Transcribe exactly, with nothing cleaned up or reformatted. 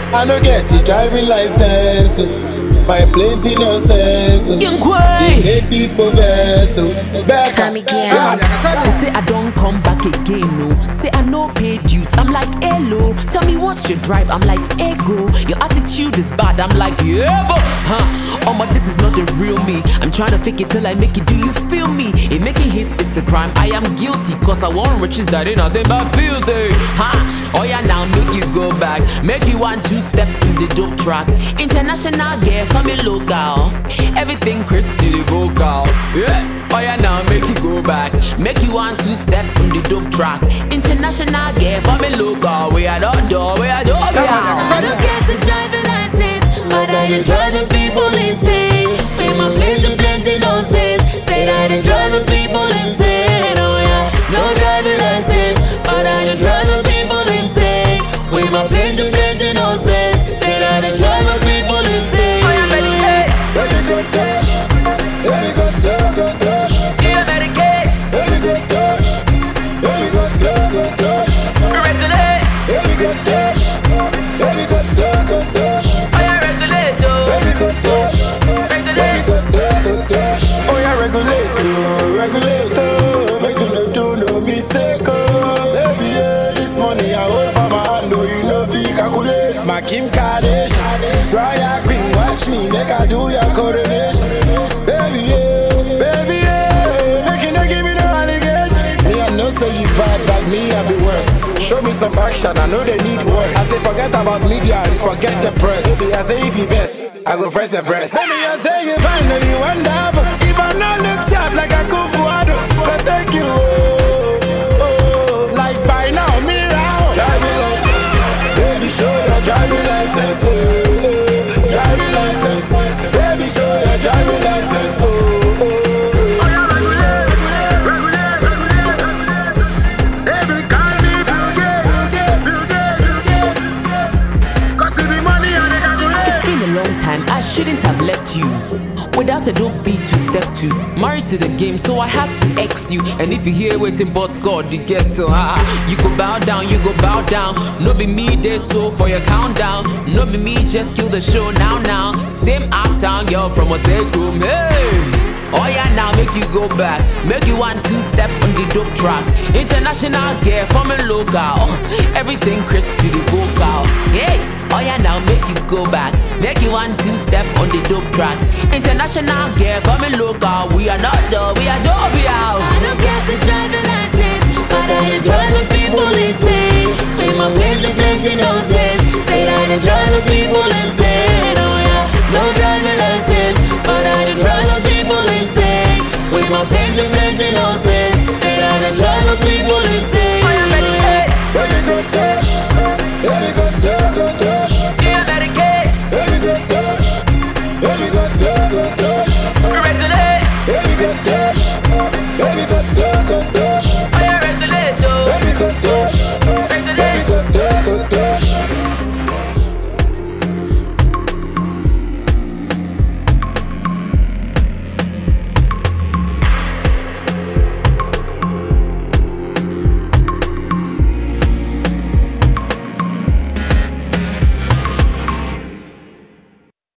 I don't get the driving license. My plenty no sense. Young They make people vessel. Back Sammy up. Gang. They say I don't come back again, no. Say I no pay dues, I'm like, hello. Tell me what's your drive, I'm like, ego. Your attitude is bad, I'm like, yeah, but, huh. Oh my, this is not the real me. I'm trying to fake it till I make it, do you feel me? If making hits is a crime, I am guilty. Cause I want riches that ain't nothing but filthy, huh. Oh yeah, now make you go back. Make you want to step in the dope track. International girl, family local. Everything Chris to the vocal. Yeah. Oh yeah, now make you go back. Make you want to step in the dope track. International girl, family local. We are not door, we are door, we are. I don't get a driving license, but I am driving people insane. Pay my plenty, plenty nonsense. Say that I'm driving people insane. Oh yeah, no driving license, but I am driving people insane. With my plenty, plenty nonsense. Say that I'm driving people insane. Oh yeah, baby, hey. Baby, go dash. Baby, go dash, go dash. Yeah, Medicaid. Baby, go dash. Baby, go dash, go dash. Regulate. Baby, go dash. Baby, go dash, go dash. Oh yeah, regulate, though. Baby, go dash. Baby, Regulate. go dash, go dash. Oh yeah, regulate, oh, regulate, oh. Make you no do no mistake, oh. Baby, yeah, this money I hold for my hand, oh, you know fi calculate. My Kim Kardashian, try your queen, watch me, make I do your coronation. Baby, yeah, baby, yeah, make you no give me no allegation. Me I know say you bad, but me I be worse. Show me some action, I know they need words. I say forget about media and forget the press. Baby, I say if you best, I go press the press. Baby, I say you find that you wonderful. If I'm not look sharp like a kufuado, but thank you. Oh, oh, like by now, me round. Driving license, baby, show your driving license. Oh, oh, driving license, baby, show your driving license. Oh, oh, oh. Baby, call me Bill Gates, Bill Gates, Bill Gates. 'Cause it be money and they calculate. It's been a long time, I shouldn't have left you without a dope beat to step to. Married to the game, so I had to X you. And if you hear waiting but God, you get to ah, you go bow down, you go bow down. No be me there, so for your countdown. No be me, just kill the show now, now. Same uptown girl from a sick room, hey. Oh yeah, now make you go back. Make you want to step on the dope track. International girl from a local. Everything Chris to the vocal. Hey, oh yeah, now make you go back. Make you want to step on the dope track. International girl from a local. We are not done, we are done, we are. I don't get a driving license, but I am driving people insane. With my plenty, plenty nonsense.